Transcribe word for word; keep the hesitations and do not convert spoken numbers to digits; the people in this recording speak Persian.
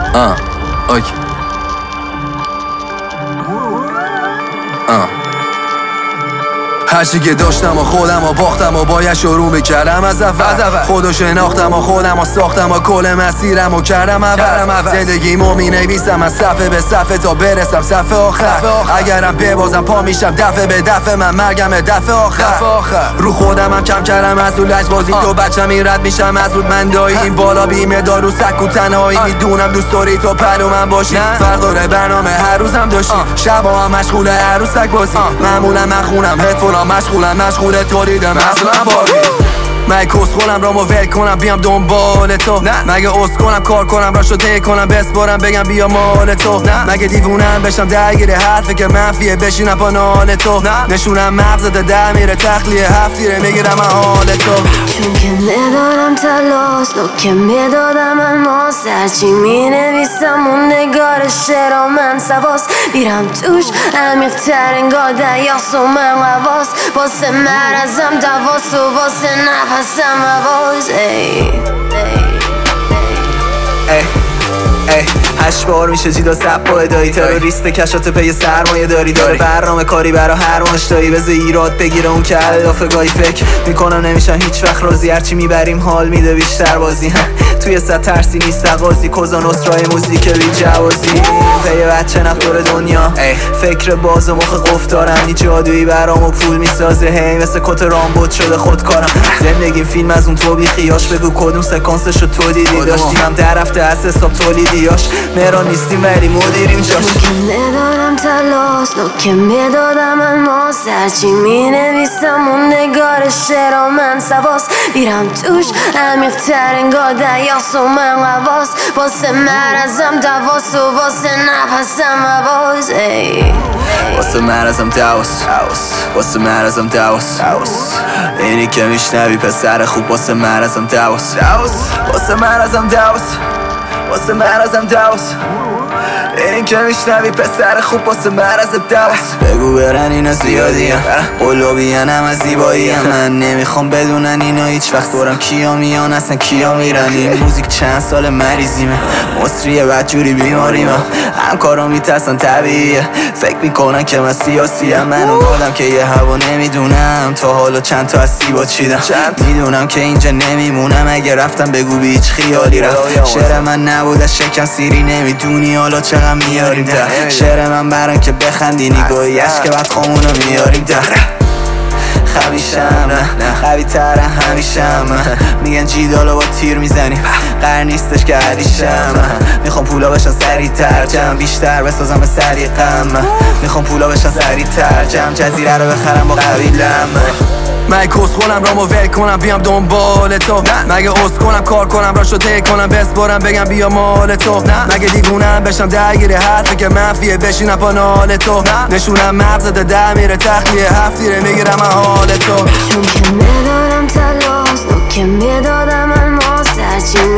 آه اوکی آه هرچی که داشتم و خودم و باختم و باید شروع بکردم از اول خودو شناختم و خودم و ساختم و کل مسیرم و کردم اول زندگیمو می نویسم از صفحه به صفحه تا برسم صفحه آخر اگرم ببازم پا میشم دفعه به دفعه من مرگم دفعه آخر رو خودم هم کم کردم از اون لجبازی تو بچم این رد میشم از اون من دایی این بالا بیمه دارو سک و تنهایی میدونم دوست داری تو پلو من باشی فرق داره برنامه هر روزم داشتی شبا هم مشغول عروسک بازی معمولا من خونم هدفونم مشغولم مشغول تولیدم اصلا باری مگه کس خونم رامو ول کنم بیام دنبال تو مگه عذر کنم کار کنم را شده کنم بسپارم بگم بیا مال تو مگه دیوونم بشم درگیر حرفه که منفیه بشینم پا نال تو نشونم مغزت در میره تخلیه هفتیره میگیرم حال تو چون که ندارم تلاس نو که میدادم الماس هرچی مینویسم اون نگار شعرا من سواس میرم توش عمیق تر انگار دریاست و من قواس واسه مرزم دواس و واسه نفس Some of those, ay, ay, ay, ay. هشت بار میشه جیدا سب با ادایی تروریست کشات پی سرمایه داری داره برنامه کاری برا هر مشتایی بذار ایراد بگیره اون که علافه گاهی فکر میکنم نمیشن هیچ وقت راضی هرچی میبریم حال میده بیشتر بازی توی صد ترسی نیست قاضی کوزا نصرای موزیک بی جوازی پی بچه نفت دور دنیا فکر باز و مخ قفل دارم نی جادویی برام و پول میسازه هی مثل کت رامبوت شده خودکارم زندگیم فیلم از اون تو بی خیاش بگو کدوم سکانسشو تو دیدی داشتیم هم در رفته از حساب تولیدیاش مهران نیستیم ولی مدیریم جاش چون که ندارم تلاس نو که میدادم الماس هرچی مینویسم اون نگار شعرا من سواس میرم توش عمیق تر انگار دریاست و من قواس واسه مرزم دواس و واسه نفسم عواز واسه مرزم دواس واسه مرزم دواس اینی که میشنوی پسر خوب واسه مرزم دواس واسه مرزم دواس واسه مرزم دواس این که میشنوی پسر خوب واسه مرز دواس بگو برن اینا زیادی هم قلوبی هم از زیبایی هم من نمیخوام بدونن اینا هیچ وقت دورم کیا میان اصلا کیا میرن این موزیک چند سال مریضیمه مصریه بدجوری بیماریمه همکارا میترسن طبیعیه فکر میکنن که من سیاسی هم من اون آدم که یه هوا نمیدونم تا حالا چند تا از سیبا چیدم میدونم که اینجا نمیمونم اگه رفتم بگو بی هیچ خیالی رفت شعر من نبود از شکن سیری نمیدونی حالا چقدر میاریم ده شعر من برن که بخندی نگاهی عشق که بعد خامونو میاریم ده خمیشم قوی تره همیشم میگن جیدالو با تیر میزنیم قرار نیستش که علیشم میخوام پولا بشن سریع تر جمع بیشتر بسازم به سریقم میخوام پولا بشن سریع تر جمع جزیره رو بخرم با قبیلم مگه کس خونم رامو ول کنم بیام دنبال تو مگه عذر کنم کار کنم را شده کنم بسپارم بگم بیا مال تو مگه دیوونم بشم درگیر حرفه که منفیه بشینم پا نال تو نشونم مغزت در میره تخلیه هفتیره میگیرم حال تو چون که ندارم تلاس نو که میدادم الماس هرچی